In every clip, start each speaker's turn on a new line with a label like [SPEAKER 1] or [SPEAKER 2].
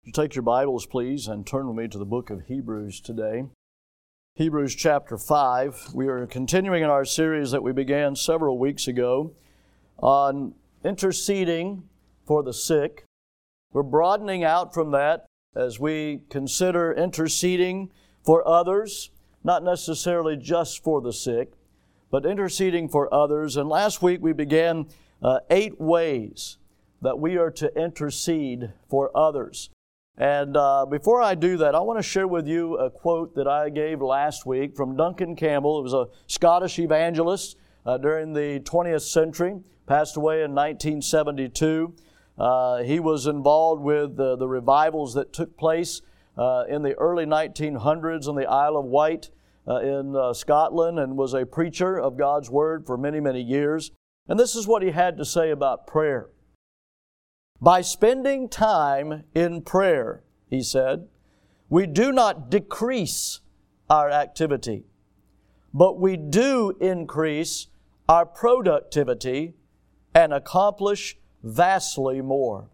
[SPEAKER 1] You take your Bibles, please, and turn with me to the book of Hebrews today. Hebrews chapter 5. We are continuing in our series that we began several weeks ago on interceding for the sick. We're broadening out from that as we consider interceding for others, not necessarily just for the sick, but interceding for others. And last week we began 8 ways that we are to intercede for others. And before I do that, I want to share with you a quote that I gave last week from Duncan Campbell. It was a Scottish evangelist during the 20th century, passed away in 1972. He was involved with the revivals that took place in the early 1900s on the Isle of Wight in Scotland, and was a preacher of God's Word for many, many years. And this is what he had to say about prayer. By spending time in prayer, he said, we do not decrease our activity, but we do increase our productivity and accomplish vastly more.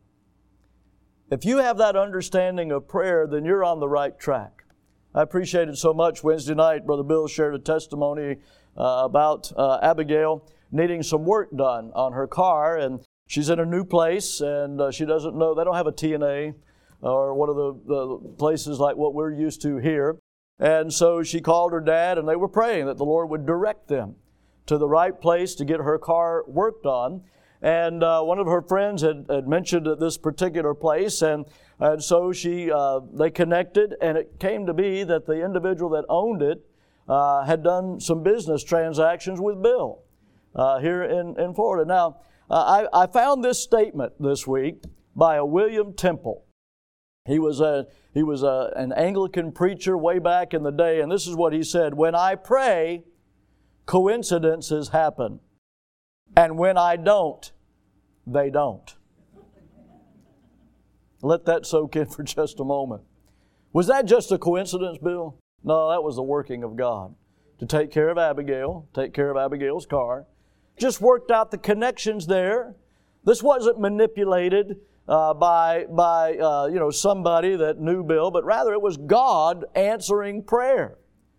[SPEAKER 1] If you have that understanding of prayer, then you're on the right track. I appreciated so much Wednesday night, Brother Bill shared a testimony about Abigail needing some work done on her car, and she's in a new place, and she doesn't know, they don't have a TNA or one of the places like what we're used to here. And so she called her dad, and they were praying that the Lord would direct them to the right place to get her car worked on. And one of her friends had mentioned this particular place, and so they connected, and it came to be that the individual that owned it had done some business transactions with Bill here in Florida. Now, I found this statement this week by a William Temple. He was an Anglican preacher way back in the day, and this is what he said: "When I pray, coincidences happen, and when I don't, they don't." Let that soak in for just a moment. Was that just a coincidence, Bill? No, that was the working of God to take care of Abigail, take care of Abigail's car. Just worked out the connections there. This wasn't manipulated by somebody that knew Bill, but rather it was God answering prayer.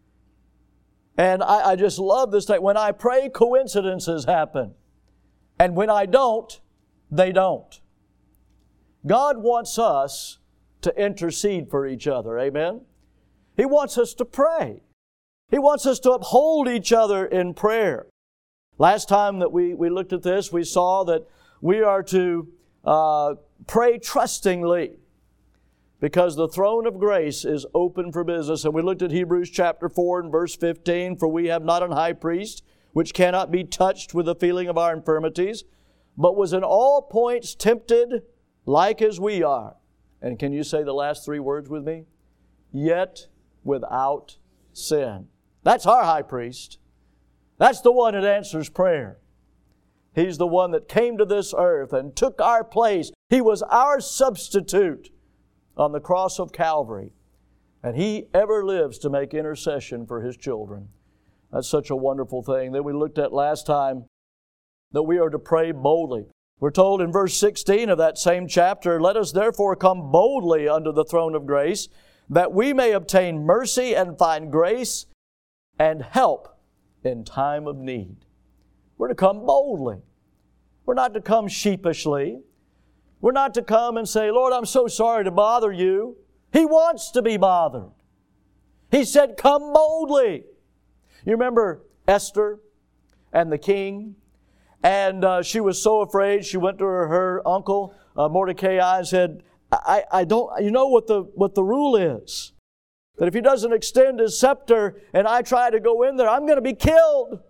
[SPEAKER 1] And I just love this thing. When I pray, coincidences happen. And when I don't, they don't. God wants us to intercede for each other. Amen? He wants us to pray. He wants us to uphold each other in prayer. Last time that we looked at this, we saw that we are to pray trustingly because the throne of grace is open for business. And we looked at Hebrews chapter 4 and verse 15, "For we have not an high priest which cannot be touched with the feeling of our infirmities, but was in all points tempted like as we are." And can you say the last 3 words with me? "Yet without sin." That's our high priest. That's the one that answers prayer. He's the one that came to this earth and took our place. He was our substitute on the cross of Calvary. And He ever lives to make intercession for His children. That's such a wonderful thing. Then we looked at last time that we are to pray boldly. We're told in verse 16 of that same chapter, "Let us therefore come boldly unto the throne of grace, that we may obtain mercy and find grace and help in time of need." We're to come boldly. We're not to come sheepishly. We're not to come and say, "Lord, I'm so sorry to bother you." He wants to be bothered. He said, "Come boldly." You remember Esther and the king? And she was so afraid, she went to her uncle, Mordecai, and said, I don't, you know what the rule is? That if he doesn't extend his scepter and I try to go in there, I'm going to be killed.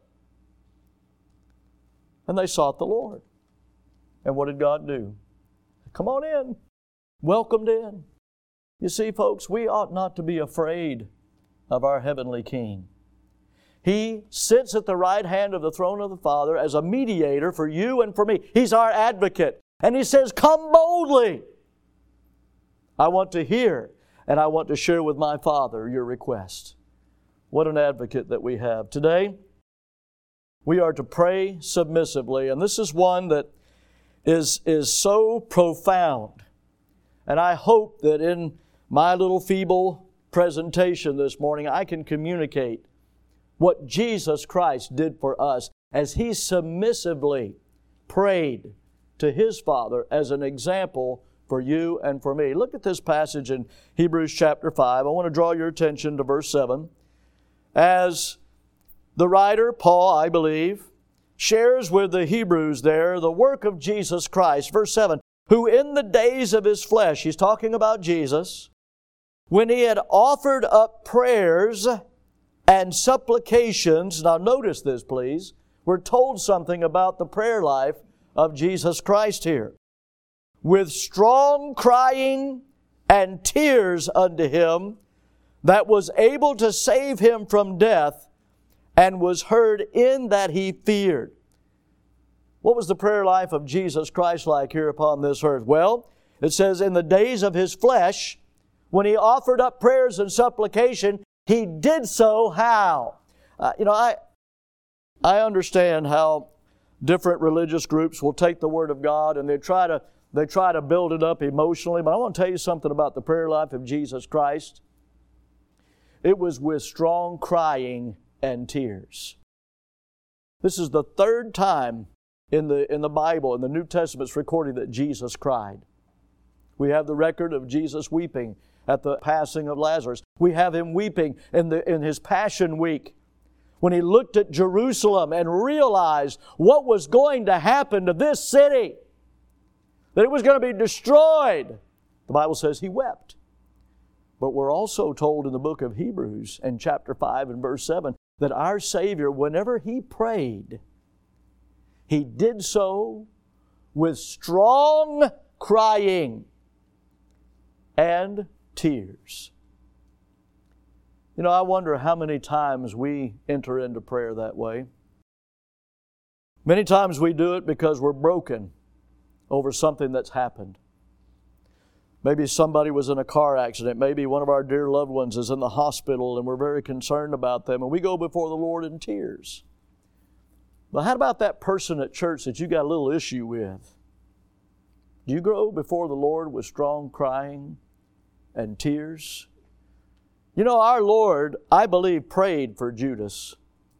[SPEAKER 1] And they sought the Lord. And what did God do? Come on in. Welcomed in. You see, folks, we ought not to be afraid of our heavenly King. He sits at the right hand of the throne of the Father as a mediator for you and for me. He's our advocate. And He says, "Come boldly. I want to hear and I want to share with my Father your request." What an advocate that we have. Today, we are to pray submissively. And this is one that is so profound And I hope that in my little feeble presentation this morning, I can communicate what Jesus Christ did for us as He submissively prayed to His Father as an example for you and for me. Look at this passage in Hebrews chapter 5. I want to draw your attention to verse 7. As the writer, Paul, I believe, shares with the Hebrews there the work of Jesus Christ. Verse 7, who in the days of His flesh, he's talking about Jesus, when He had offered up prayers and supplications. Now notice this, please. We're told something about the prayer life of Jesus Christ here. With strong crying and tears unto Him, that was able to save him from death, and was heard in that he feared. What was the prayer life of Jesus Christ like here upon this earth? Well, it says in the days of His flesh, when He offered up prayers and supplication, He did so how? I understand how different religious groups will take the Word of God and they try to build it up emotionally. But I want to tell you something about the prayer life of Jesus Christ. It was with strong crying and tears. This is the third time in the Bible, in the New Testament, it's recorded that Jesus cried. We have the record of Jesus weeping at the passing of Lazarus. We have Him weeping in His Passion Week, when He looked at Jerusalem and realized what was going to happen to this city, that it was going to be destroyed. The Bible says He wept. But we're also told in the book of Hebrews, in chapter 5 and verse 7, that our Savior, whenever He prayed, He did so with strong crying and tears. I wonder how many times we enter into prayer that way. Many times we do it because we're broken over something that's happened. Maybe somebody was in a car accident. Maybe one of our dear loved ones is in the hospital and we're very concerned about them, and we go before the Lord in tears. But how about that person at church that you got a little issue with? Do you go before the Lord with strong crying and tears? Our Lord, I believe, prayed for Judas.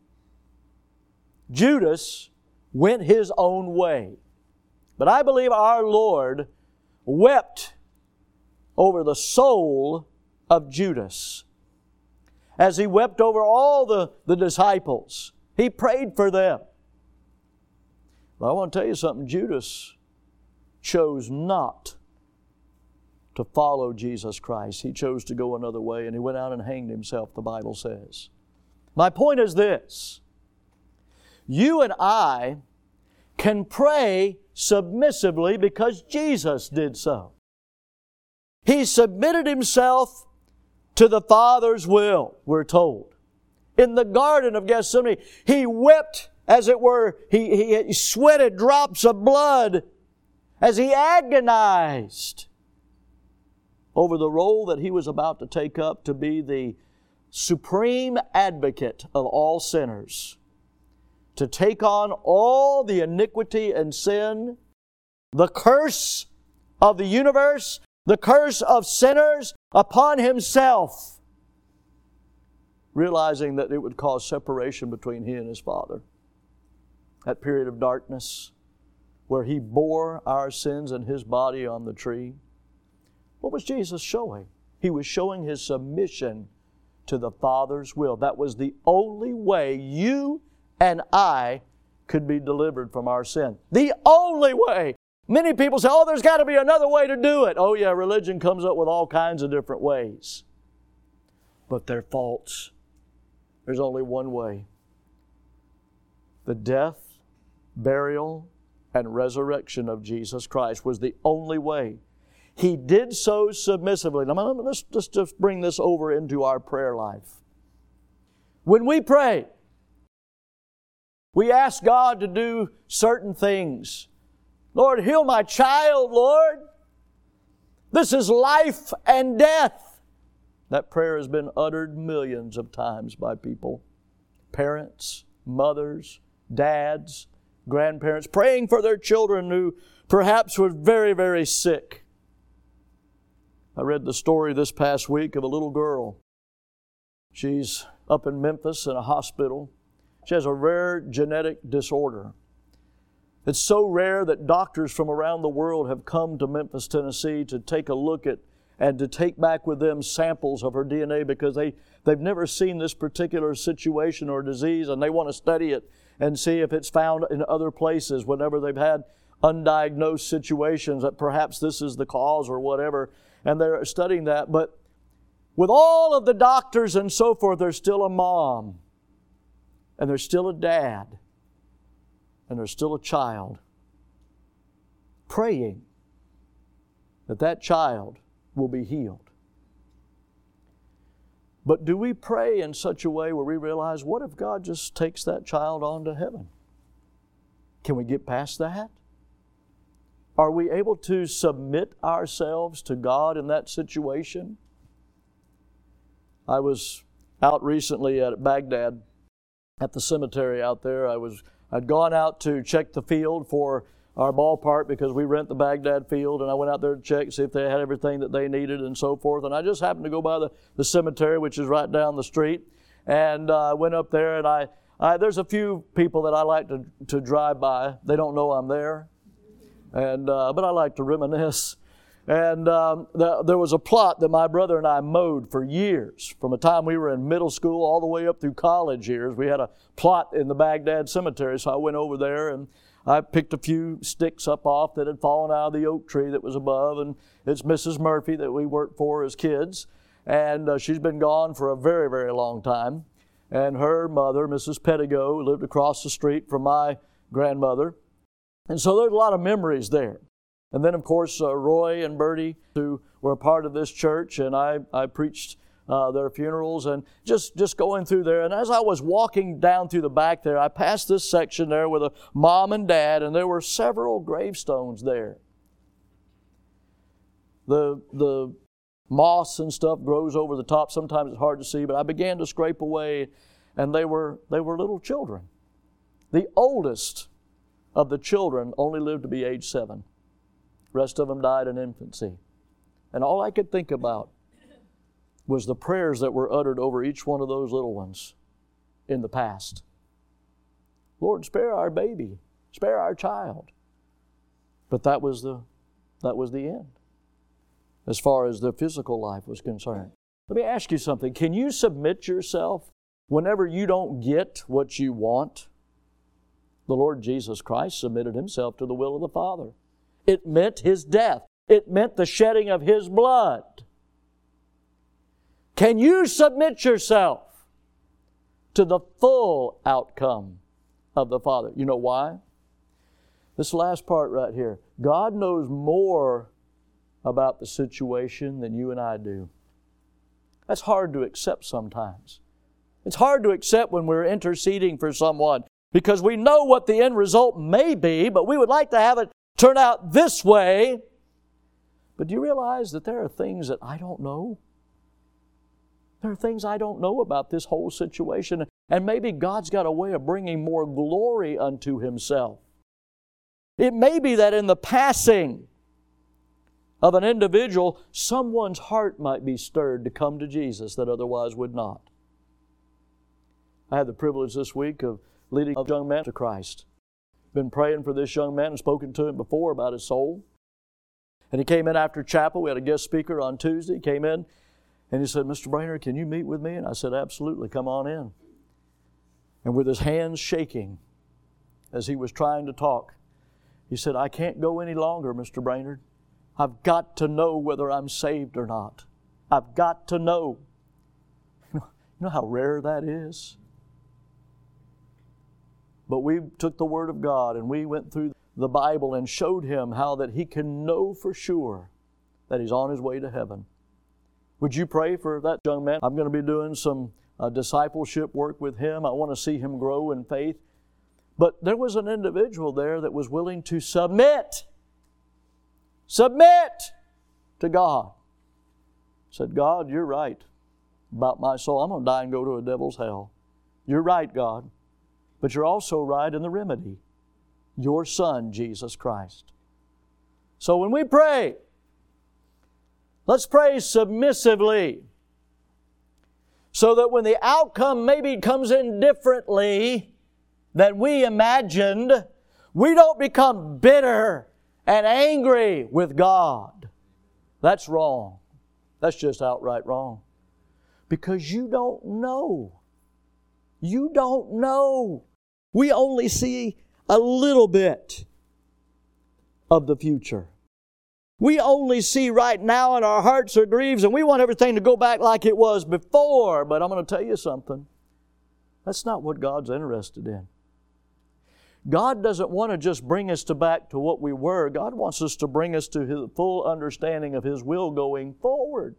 [SPEAKER 1] Judas went his own way. But I believe our Lord wept over the soul of Judas. As He wept over all the disciples, He prayed for them. But I want to tell you something. Judas chose not to follow Jesus Christ. He chose to go another way, and he went out and hanged himself, the Bible says. My point is this. You and I can pray submissively because Jesus did so. He submitted Himself to the Father's will, we're told. In the Garden of Gethsemane, He wept, as it were. He sweated drops of blood as He agonized over the role that He was about to take up to be the supreme advocate of all sinners, to take on all the iniquity and sin, the curse of the universe, the curse of sinners upon Himself, realizing that it would cause separation between He and His Father. That period of darkness where He bore our sins in His body on the tree. What was Jesus showing? He was showing His submission to the Father's will. That was the only way you and I could be delivered from our sin. The only way. Many people say, there's got to be another way to do it. Oh yeah, religion comes up with all kinds of different ways. But they're false. There's only one way. The death, burial, and resurrection of Jesus Christ was the only way. He did so submissively. Now let's just bring this over into our prayer life. When we pray, we ask God to do certain things. Lord, heal my child, Lord. This is life and death. That prayer has been uttered millions of times by people. Parents, mothers, dads, grandparents, praying for their children who perhaps were very, very sick. I read the story this past week of a little girl. She's up in Memphis in a hospital. She has a rare genetic disorder. It's so rare that doctors from around the world have come to Memphis, Tennessee to take a look at and to take back with them samples of her DNA because they've never seen this particular situation or disease, and they want to study it and see if it's found in other places whenever they've had undiagnosed situations that perhaps this is the cause or whatever, and they're studying that. But with all of the doctors and so forth, there's still a mom, and there's still a dad, and there's still a child praying that that child will be healed. But do we pray in such a way where we realize, what if God just takes that child on to heaven? Can we get past that? Are we able to submit ourselves to God in that situation? I was out recently at Baghdad at the cemetery out there. I'd gone out to check the field for our ballpark because we rent the Baghdad field, and I went out there to check, see if they had everything that they needed and so forth. And I just happened to go by the cemetery, which is right down the street, and I went up there, and I there's a few people that I like to drive by. They don't know I'm there, and but I like to reminisce. And there was a plot that my brother and I mowed for years. From the time we were in middle school all the way up through college years, we had a plot in the Baghdad cemetery. So I went over there and I picked a few sticks up off that had fallen out of the oak tree that was above. And it's Mrs. Murphy that we worked for as kids. And she's been gone for a very, very long time. And her mother, Mrs. Pettigo, lived across the street from my grandmother. And so there's a lot of memories there. And then, of course, Roy and Bertie, who were a part of this church, and I preached their funerals, and just going through there. And as I was walking down through the back there, I passed this section there with a mom and dad, and there were several gravestones there. The moss and stuff grows over the top. Sometimes it's hard to see, but I began to scrape away, and they were little children. The oldest of the children only lived to be age 7. Rest of them died in infancy. And all I could think about was the prayers that were uttered over each one of those little ones in the past. Lord, spare our baby. Spare our child. But that was the end as far as their physical life was concerned. Let me ask you something. Can you submit yourself whenever you don't get what you want? The Lord Jesus Christ submitted Himself to the will of the Father. It meant His death. It meant the shedding of His blood. Can you submit yourself to the full outcome of the Father? You know why? This last part right here. God knows more about the situation than you and I do. That's hard to accept sometimes. It's hard to accept when we're interceding for someone because we know what the end result may be, but we would like to have it turn out this way. But do you realize that there are things that I don't know? There are things I don't know about this whole situation. And maybe God's got a way of bringing more glory unto Himself. It may be that in the passing of an individual, someone's heart might be stirred to come to Jesus that otherwise would not. I had the privilege this week of leading a young man to Christ. Been praying for this young man and spoken to him before about his soul. And he came in after chapel. We had a guest speaker on Tuesday. He came in and he said, Mr. Brainerd, can you meet with me? And I said, absolutely, come on in. And with his hands shaking as he was trying to talk, he said, I can't go any longer, Mr. Brainerd. I've got to know whether I'm saved or not. I've got to know. You know how rare that is? But we took the Word of God and we went through the Bible and showed him how that he can know for sure that he's on his way to heaven. Would you pray for that young man? I'm going to be doing some discipleship work with him. I want to see him grow in faith. But there was an individual there that was willing to submit to God. Said, God, you're right about my soul. I'm going to die and go to a devil's hell. You're right, God. But you're also right in the remedy. Your Son, Jesus Christ. So when we pray, Let's pray submissively, so that when the outcome maybe comes in differently than we imagined, we don't become bitter and angry with God. That's wrong. That's just outright wrong. Because you don't know. You don't know. We only see a little bit of the future. We only see right now, and our hearts are grieved, and we want everything to go back like it was before. But I'm going to tell you something. That's not what God's interested in. God doesn't want to just bring us back to what we were. God wants us to bring us to His full understanding of His will going forward.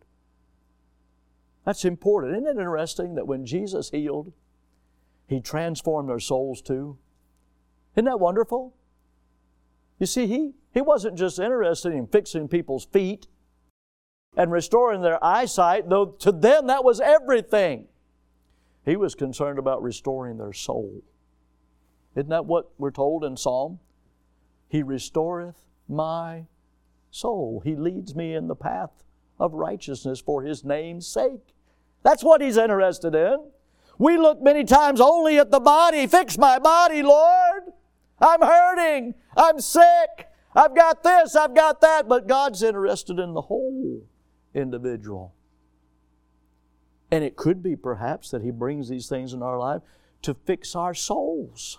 [SPEAKER 1] That's important. Isn't it interesting that when Jesus healed, He transformed their souls too? Isn't that wonderful? You see, He wasn't just interested in fixing people's feet and restoring their eyesight, though to them that was everything. He was concerned about restoring their soul. Isn't that what we're told in Psalm? He restoreth my soul. He leads me in the path of righteousness for His name's sake. That's what He's interested in. We look many times only at the body. Fix my body, Lord. I'm hurting. I'm sick. I've got this. I've got that. But God's interested in the whole individual. And it could be perhaps that He brings these things in our life to fix our souls.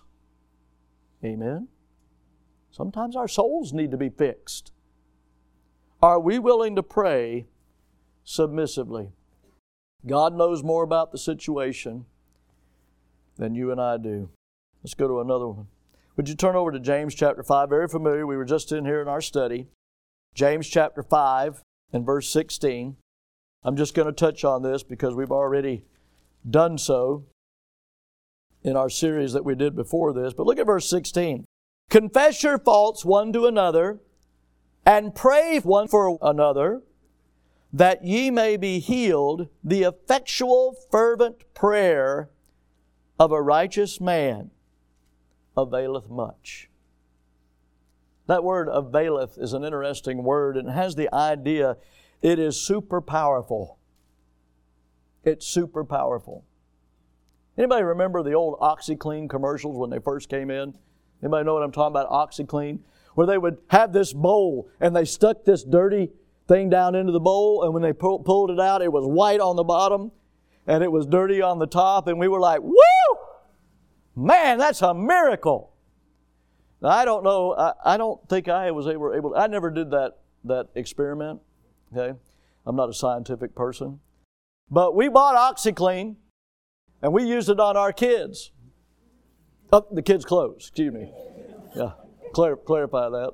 [SPEAKER 1] Amen? Sometimes our souls need to be fixed. Are we willing to pray submissively? God knows more about the situation than you and I do. Let's go to another one. Would you turn over to James chapter 5? Very familiar. We were just in here in our study. James chapter 5 and verse 16. I'm just going to touch on this because we've already done so in our series that we did before this. But look at verse 16. Confess your faults one to another and pray one for another, that ye may be healed. The effectual fervent prayer of a righteous man availeth much. That word availeth is an interesting word, and it has the idea it is super powerful. It's super powerful. Anybody remember the old OxyClean commercials when they first came in? Anybody know what I'm talking about, OxyClean? Where they would have this bowl and they stuck this dirty thing down into the bowl, and when they pulled it out, it was white on the bottom and it was dirty on the top, and we were like, woo! Man, that's a miracle. Now, I don't know, I don't think I was able, I never did that experiment, okay? I'm not a scientific person. But we bought OxyClean, and we used it on our kids. Oh, the kids' clothes, excuse me. Yeah, clarify that.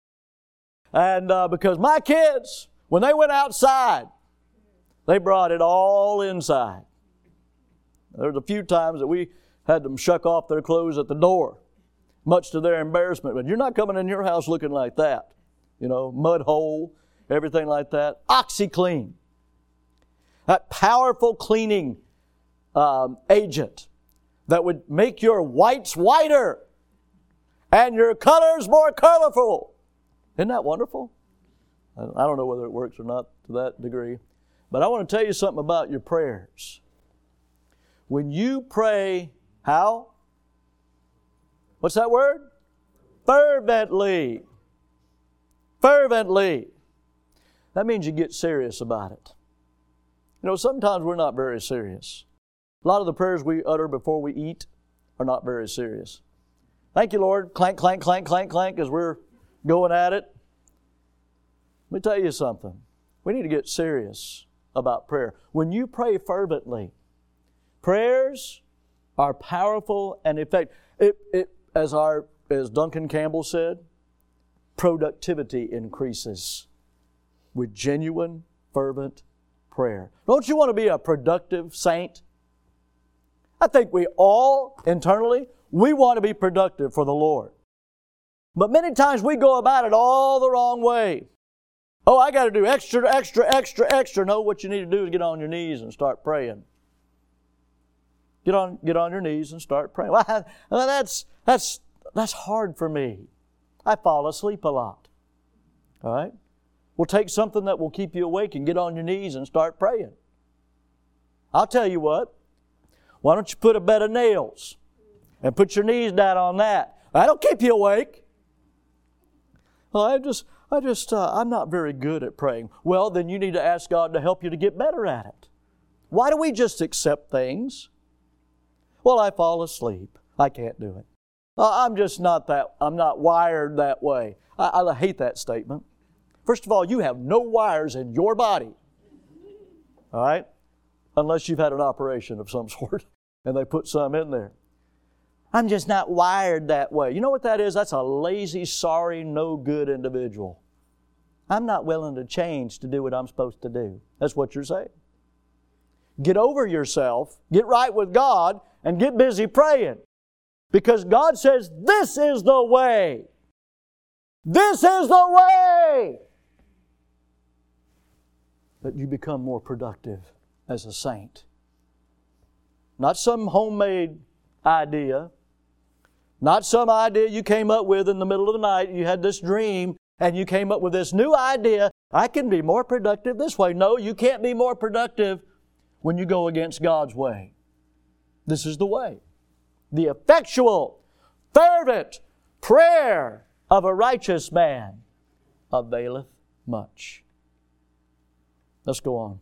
[SPEAKER 1] And because my kids, when they went outside, they brought it all inside. There was a few times that we had them shuck off their clothes at the door, much to their embarrassment. But you're not coming in your house looking like that. You know, mud hole, everything like that. OxyClean. That powerful cleaning agent that would make your whites whiter and your colors more colorful. Isn't that wonderful? I don't know whether it works or not to that degree. But I want to tell you something about your prayers. When you pray, how? What's that word? Fervently. Fervently. That means you get serious about it. You know, sometimes we're not very serious. A lot of the prayers we utter before we eat are not very serious. Thank you, Lord. Clank, clank, clank, clank, clank, as we're going at it. Let me tell you something. We need to get serious about prayer. When you pray fervently, prayers are powerful and effective. As Duncan Campbell said, productivity increases with genuine, fervent prayer. Don't you want to be a productive saint? I think we all, internally, we want to be productive for the Lord. But many times we go about it all the wrong way. Oh, I got to do extra, extra, extra, extra. No, what you need to do is get on your knees and start praying. Get on your knees and start praying. Well, that's hard for me. I fall asleep a lot. All right? Well, take something that will keep you awake and get on your knees and start praying. I'll tell you what. Why don't you put a bed of nails and put your knees down on that? That'll keep you awake. Well, I'm not very good at praying. Well, then you need to ask God to help you to get better at it. Why do we just accept things? Well, I fall asleep. I can't do it. I'm not wired that way. I hate that statement. First of all, you have no wires in your body. All right? Unless you've had an operation of some sort and they put some in there. I'm just not wired that way. You know what that is? That's a lazy, sorry, no good individual. I'm not willing to change to do what I'm supposed to do. That's what you're saying. Get over yourself, get right with God, and get busy praying. Because God says, this is the way. This is the way that you become more productive as a saint. Not some homemade idea. Not some idea you came up with in the middle of the night. You had this dream and you came up with this new idea. I can be more productive this way. No, you can't be more productive when you go against God's way. This is the way. The effectual, fervent prayer of a righteous man availeth much. Let's go on.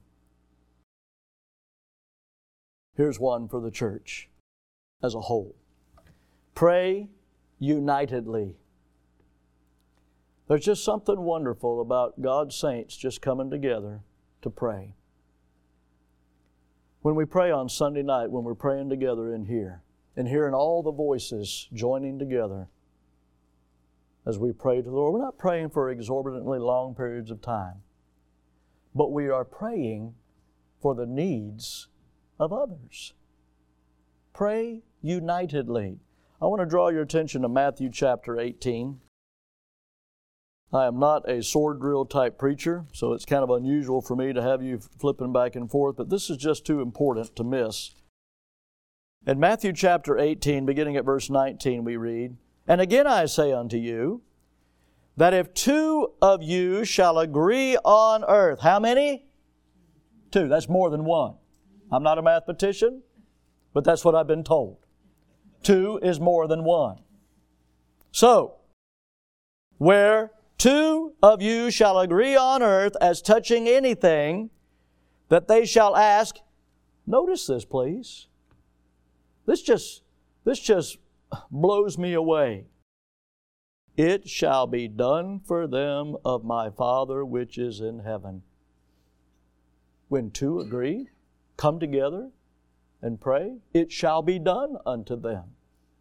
[SPEAKER 1] Here's one for the church as a whole. Pray unitedly. There's just something wonderful about God's saints just coming together to pray. When we pray on Sunday night, when we're praying together in here, and hearing all the voices joining together as we pray to the Lord, we're not praying for exorbitantly long periods of time, but we are praying for the needs of others. Pray unitedly. I want to draw your attention to Matthew chapter 18. I am not a sword drill type preacher, so it's kind of unusual for me to have you flipping back and forth, but this is just too important to miss. In Matthew chapter 18, beginning at verse 19, we read, "And again I say unto you, that if two of you shall agree on earth," how many? Two. That's more than one. I'm not a mathematician, but that's what I've been told. Two is more than one. So, where two of you shall agree on earth as touching anything that they shall ask, notice this, please. This just blows me away. It shall be done for them of my Father which is in heaven. When two agree, come together and pray, it shall be done unto them.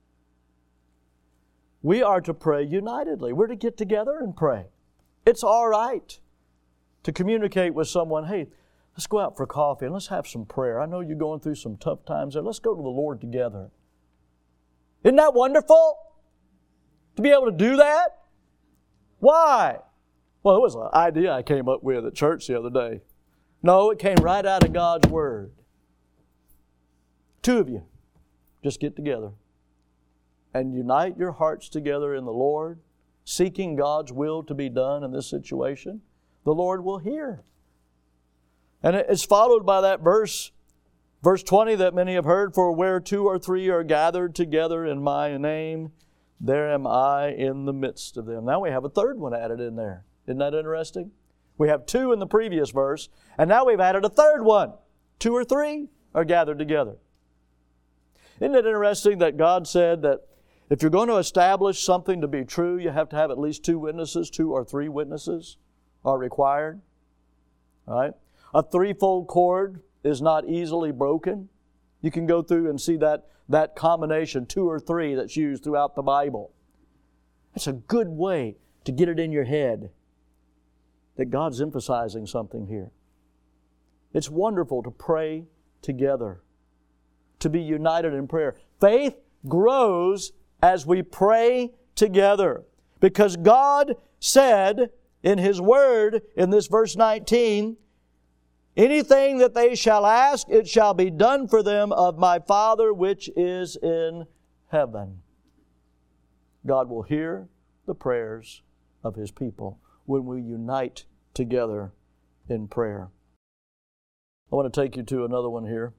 [SPEAKER 1] We are to pray unitedly. We're to get together and pray. It's all right to communicate with someone, hey, let's go out for coffee and let's have some prayer. I know you're going through some tough times there. Let's go to the Lord together. Isn't that wonderful? To be able to do that? Why? Well, it was an idea I came up with at church the other day. No, it came right out of God's Word. Two of you just get together and unite your hearts together in the Lord, seeking God's will to be done in this situation. The Lord will hear. And it's followed by that verse 20 that many have heard, "For where two or three are gathered together in my name, there am I in the midst of them." Now we have a third one added in there. Isn't that interesting? We have two in the previous verse, and now we've added a third one. Two or three are gathered together. Isn't it interesting that God said that if you're going to establish something to be true, you have to have at least two witnesses, 2 or 3 witnesses are required. All right? A threefold cord is not easily broken. You can go through and see that combination, 2 or 3, that's used throughout the Bible. It's a good way to get it in your head that God's emphasizing something here. It's wonderful to pray together, to be united in prayer. Faith grows as we pray together, because God said in His Word, in this verse 19, "Anything that they shall ask, it shall be done for them of my Father which is in heaven." God will hear the prayers of His people when we unite together in prayer. I want to take you to another one here.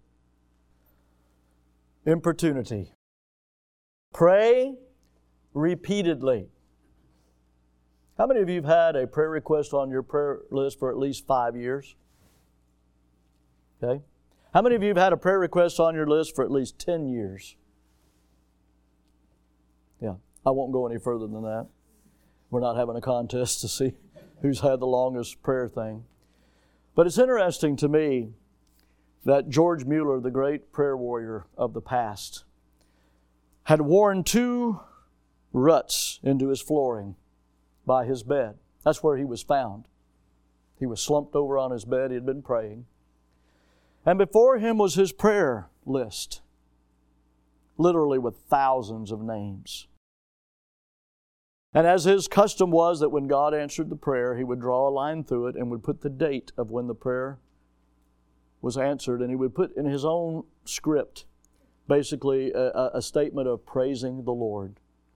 [SPEAKER 1] Importunity. Pray repeatedly. How many of you have had a prayer request on your prayer list for at least 5 years? Okay. How many of you have had a prayer request on your list for at least 10 years? Yeah, I won't go any further than that. We're not having a contest to see who's had the longest prayer thing. But it's interesting to me that George Mueller, the great prayer warrior of the past, had worn 2 ruts into his flooring by his bed. That's where he was found. He was slumped over on his bed. He had been praying. And before him was his prayer list, literally with thousands of names. And as his custom was that when God answered the prayer, he would draw a line through it and would put the date of when the prayer was answered, and he would put in his own script basically a statement of praising the Lord.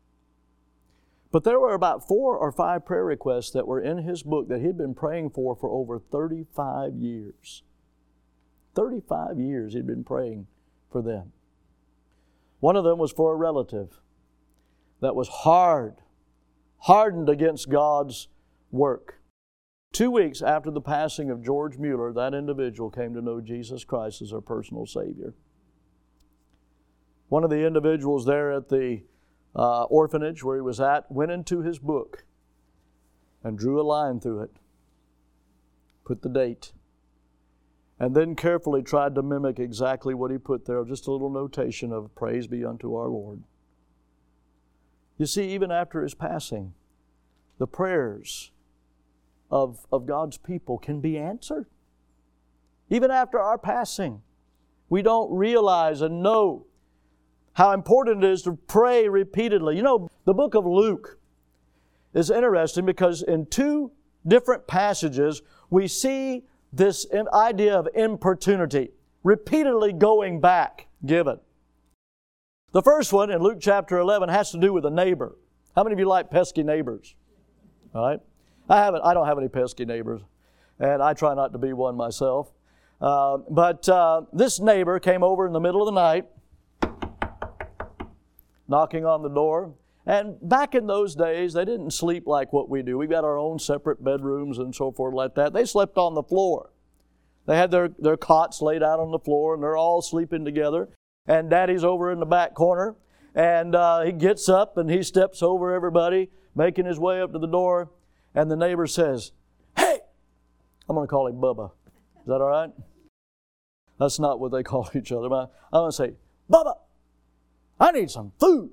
[SPEAKER 1] But there were about 4 or 5 prayer requests that were in his book that he'd been praying for over 35 years. 35 years he'd been praying for them. One of them was for a relative that was hardened against God's work. 2 weeks after the passing of George Mueller, that individual came to know Jesus Christ as their personal Savior. One of the individuals there at the orphanage where he was at went into his book and drew a line through it, put the date, and then carefully tried to mimic exactly what he put there, just a little notation of praise be unto our Lord. You see, even after his passing, the prayers of God's people can be answered. Even after our passing, we don't realize and know how important it is to pray repeatedly. You know, the book of Luke is interesting because in 2 different passages we see this idea of importunity, repeatedly going back, given. The first one in Luke chapter 11 has to do with a neighbor. How many of you like pesky neighbors? All right? I don't have any pesky neighbors, and I try not to be one myself. But this neighbor came over in the middle of the night, knocking on the door. And back in those days, they didn't sleep like what we do. We've got our own separate bedrooms and so forth like that. They slept on the floor. They had their cots laid out on the floor, and they're all sleeping together. And Daddy's over in the back corner, and he gets up and he steps over everybody, making his way up to the door. And the neighbor says, "Hey!" I'm going to call him Bubba. Is that all right? That's not what they call each other. I'm going to say, "Bubba, I need some food."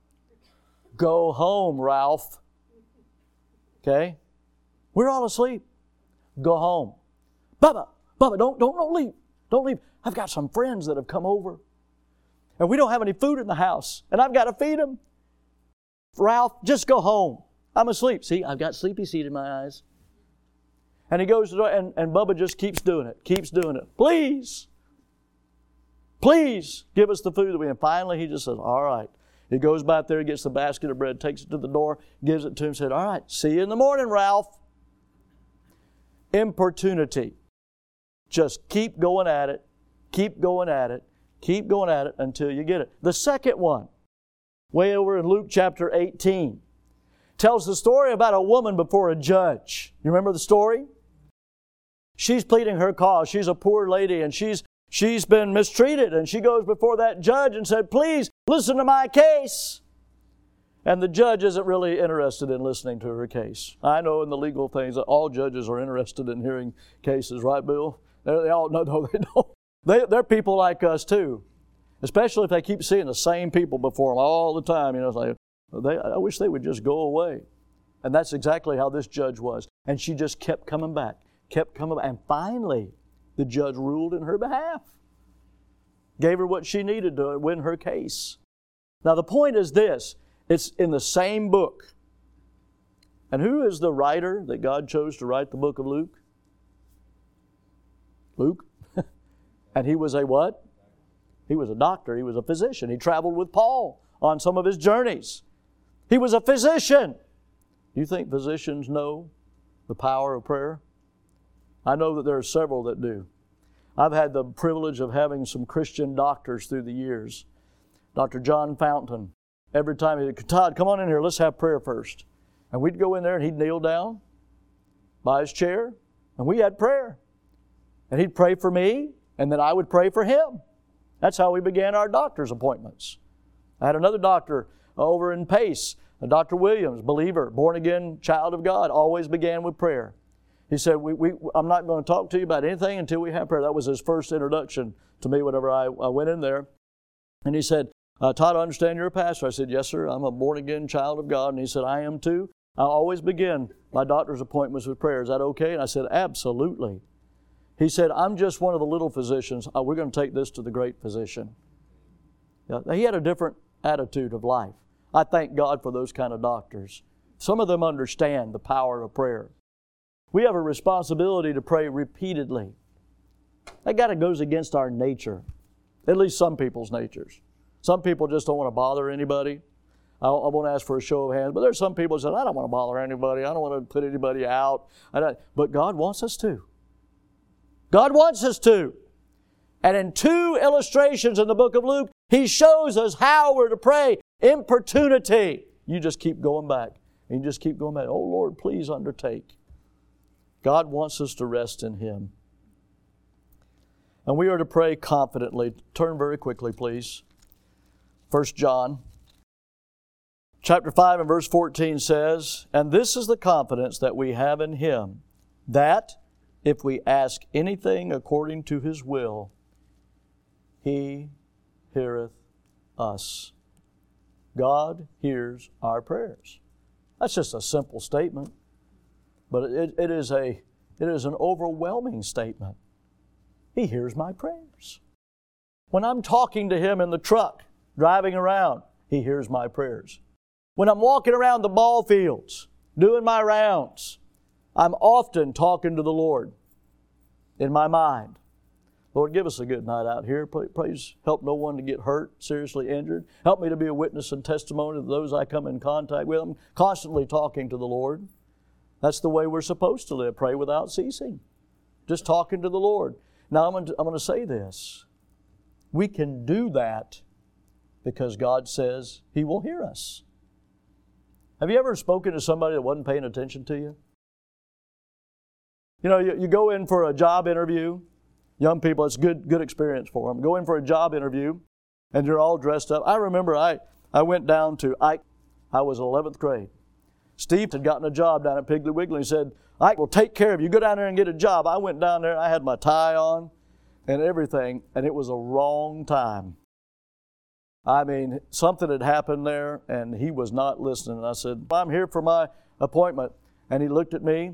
[SPEAKER 1] "Go home, Ralph." Okay? We're all asleep. "Go home." Bubba, don't leave. Don't leave. I've got some friends that have come over. And we don't have any food in the house. And I've got to feed them. "Ralph, just go home. I'm asleep." See, I've got sleepy seed in my eyes. And he goes to the door, and Bubba just keeps doing it. "Please, please give us the food that we." And finally he just says, "All right." He goes back there, gets the basket of bread, takes it to the door, gives it to him, said, "All right, see you in the morning, Ralph." Importunity. Just keep going at it, keep going at it, keep going at it until you get it. The second one, way over in Luke chapter 18, tells the story about a woman before a judge. You remember the story? She's pleading her cause. She's a poor lady, and she's been mistreated, and she goes before that judge and said, "Please listen to my case." And the judge isn't really interested in listening to her case. I know in the legal things that all judges are interested in hearing cases, right, Bill? They all no, they don't. They're people like us too, especially if they keep seeing the same people before them all the time. You know, it's like, I wish they would just go away. And that's exactly how this judge was. And she just kept coming back, and finally the judge ruled in her behalf. Gave her what she needed to win her case. Now the point is this, it's in the same book. And who is the writer that God chose to write the book of Luke? Luke. And he was a what? He was a doctor. He was a physician. He traveled with Paul on some of his journeys. He was a physician. Do you think physicians know the power of prayer? I know that there are several that do. I've had the privilege of having some Christian doctors through the years. Dr. John Fountain, every time he'd say, Todd, come on in here, let's have prayer first. And we'd go in there and he'd kneel down by his chair, and we had prayer. And he'd pray for me, and then I would pray for him. That's how we began our doctor's appointments. I had another doctor over in Pace, Dr. Williams, believer, born-again child of God, always began with prayer. He said, I'm not going to talk to you about anything until we have prayer. That was his first introduction to me whenever I went in there. And he said, Todd, I understand you're a pastor. I said, yes, sir. I'm a born-again child of God. And he said, I am too. I always begin my doctor's appointments with prayer. Is that okay? And I said, absolutely. He said, I'm just one of the little physicians. We're going to take this to the great physician. Yeah, he had a different attitude of life. I thank God for those kind of doctors. Some of them understand the power of prayer. We have a responsibility to pray repeatedly. That kind of goes against our nature, at least some people's natures. Some people just don't want to bother anybody. I won't ask for a show of hands, but there's some people who say, I don't want to bother anybody. I don't want to put anybody out. But God wants us to. God wants us to. And in 2 illustrations in the book of Luke, He shows us how we're to pray. Importunity. You just keep going back. And you just keep going back. Oh, Lord, please undertake. God wants us to rest in Him. And we are to pray confidently. Turn very quickly, please. 1 John chapter 5 and verse 14 says, And this is the confidence that we have in Him, that if we ask anything according to His will, He heareth us. God hears our prayers. That's just a simple statement, but it is an overwhelming statement. He hears my prayers. When I'm talking to Him in the truck, driving around, He hears my prayers. When I'm walking around the ball fields, doing my rounds, I'm often talking to the Lord in my mind. Lord, give us a good night out here. Please help no one to get hurt, seriously injured. Help me to be a witness and testimony to those I come in contact with. I'm constantly talking to the Lord. That's the way we're supposed to live. Pray without ceasing. Just talking to the Lord. Now, I'm going to say this. We can do that because God says He will hear us. Have you ever spoken to somebody that wasn't paying attention to you? You know, you go in for a job interview. Young people, it's good experience for them. Go in for a job interview, and you're all dressed up. I remember I went down to Ike. I was in 11th grade. Steve had gotten a job down at Piggly Wiggly. He said, Ike will take care of you. Go down there and get a job. I went down there. I had my tie on and everything, and it was a wrong time. I mean, something had happened there, and he was not listening. And I said, I'm here for my appointment. And he looked at me,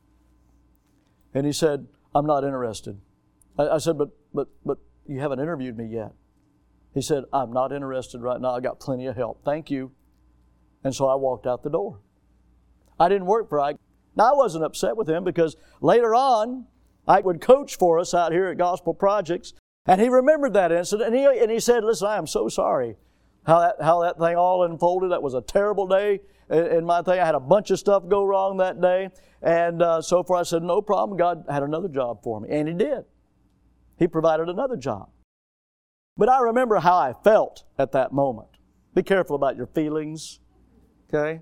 [SPEAKER 1] and he said, I'm not interested. I said, but you haven't interviewed me yet. He said, I'm not interested right now. I got plenty of help. Thank you. And so I walked out the door. I didn't work for Ike. Now, I wasn't upset with him because later on, Ike would coach for us out here at Gospel Projects, and he remembered that incident, and he said, listen, I am so sorry how that thing all unfolded. That was a terrible day in my thing. I had a bunch of stuff go wrong that day, and so far I said, no problem. God had another job for me, and He did. He provided another job. But I remember how I felt at that moment. Be careful about your feelings, okay?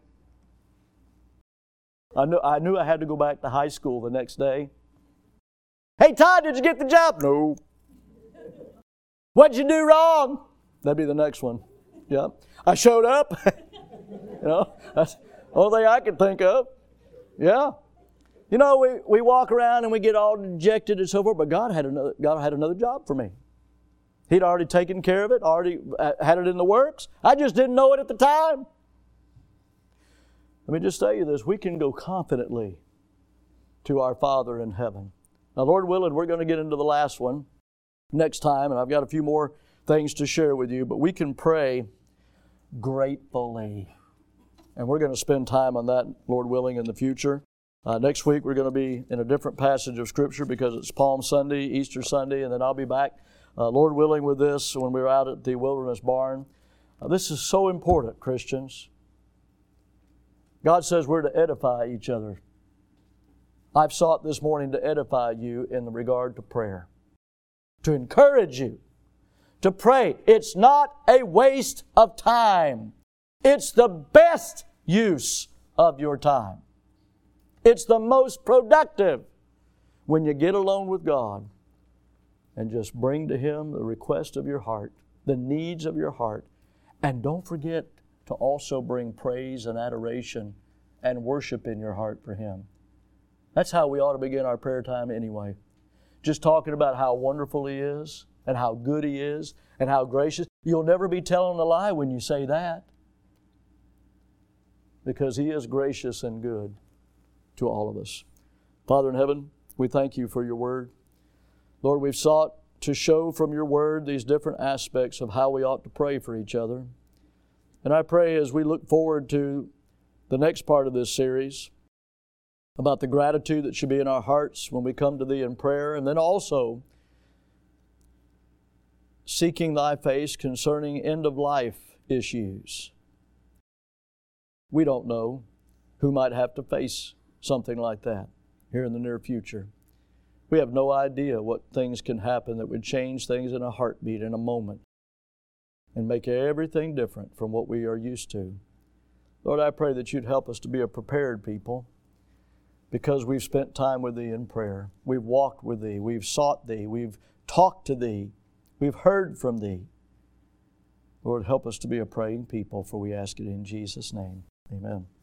[SPEAKER 1] I knew I had to go back to high school the next day. Hey, Todd, did you get the job? No. What'd you do wrong? That'd be the next one. Yeah. I showed up. That's the only thing I could think of. Yeah. You know, we walk around and we get all dejected and so forth, but God had another job for me. He'd already taken care of it, already had it in the works. I just didn't know it at the time. Let me just tell you this. We can go confidently to our Father in heaven. Now, Lord willing, we're going to get into the last one next time, and I've got a few more things to share with you, but we can pray gratefully. And we're going to spend time on that, Lord willing, in the future. Next week, we're going to be in a different passage of Scripture because it's Palm Sunday, Easter Sunday, and then I'll be back, Lord willing, with this when we're out at the Wilderness Barn. This is so important, Christians. God says we're to edify each other. I've sought this morning to edify you in regard to prayer, to encourage you to pray. It's not a waste of time. It's the best use of your time. It's the most productive when you get alone with God and just bring to Him the request of your heart, the needs of your heart. And don't forget to also bring praise and adoration and worship in your heart for Him. That's how we ought to begin our prayer time anyway. Just talking about how wonderful He is and how good He is and how gracious. You'll never be telling a lie when you say that, because He is gracious and good to all of us. Father in heaven, we thank You for Your Word. Lord, we've sought to show from Your Word these different aspects of how we ought to pray for each other. And I pray as we look forward to the next part of this series about the gratitude that should be in our hearts when we come to Thee in prayer, and then also seeking Thy face concerning end-of-life issues. We don't know who might have to face something like that here in the near future. We have no idea what things can happen that would change things in a heartbeat, in a moment, and make everything different from what we are used to. Lord, I pray that You'd help us to be a prepared people, because we've spent time with Thee in prayer. We've walked with Thee. We've sought Thee. We've talked to Thee. We've heard from Thee. Lord, help us to be a praying people, for we ask it in Jesus' name. Amen.